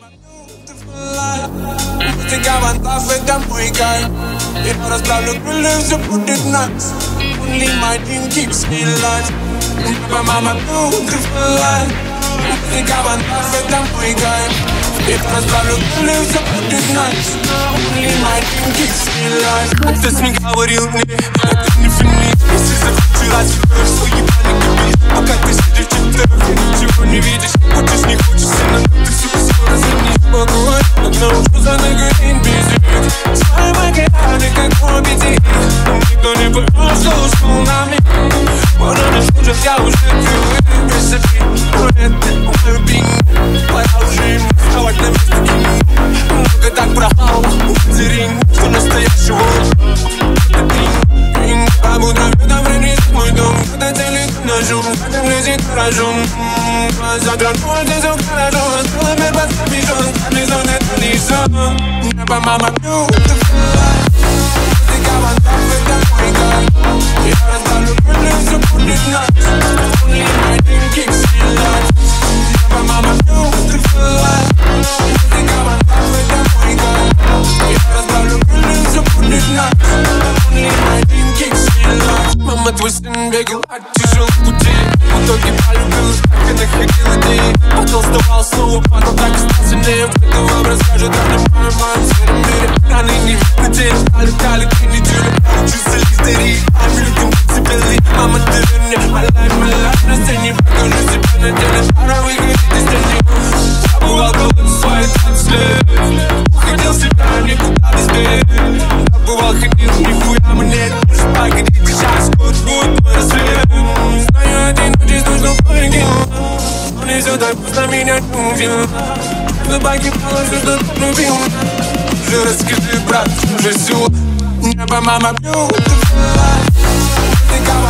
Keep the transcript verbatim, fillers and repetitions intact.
Цыгаванка в этом мой кайф. Я расправлю крылья, все будет nice. Only my dream keeps me alive. Never mama beautiful life. Цыгаванка в этом мой кайф. Я расправлю крылья, все будет nice. Only my dream keeps me alive. Кто с ним говорил мне, это не финит. Если захочу развиваешь свой ебаный кабель. Пока ты сидишь в чертах, ты ничего не видишь. Хочешь, не хочешь, все равно ты сука скоро заменишь. Погодь, одна уже за нагорит бежит. Свои макеты, как хоббити. Никто не понял, что ушел на меня. Пора не слушать, я уже привык. Присыпи, но это мой бинг. Пора уже ему вставать на место кино. Много так брахал, зеринг, что настоящего. Это тринг, а мудро видно принесет мой дом. Когда телек ножом, когда влезет гаражом. Загранул здесь гаражом. Осталось мир под капюшон. Капюшон это не сон. Небо мама beautiful life. Цыгаванка в этом мой кайф. Я расправлю крылья, все будет nice. Only my dream keeps me alive. Небо мама beautiful life. Цыгаванка в этом мой кайф. Я расправлю крылья, все будет nice. Only my dream keeps me alive. Мама твой сын бегал от тяжелых путей. В итоге полюбил, так и находил идеи. Потолстовал снова, потом так и стал сильнее. В этом образ скажет, я не понимаю. В сером мире раны не видно день. Алюкали три недели, получился листерии. I'm looking possibly. Мама, ты верни, my life, my life. На сцене покажу себя на деле. Пора выиграть из тени. Забывал голод свои танцы. Уходил себя, никуда без бед. Забывал, ходил, нихуя мне. Может погодить, сейчас год будет мой рассвет. Знаю, один здесь нужно покинуть. Он не все так просто меня не увидел. Но погибало все, что ты любил. Уже расскажи, брат, уже все. Небо мама beautiful life.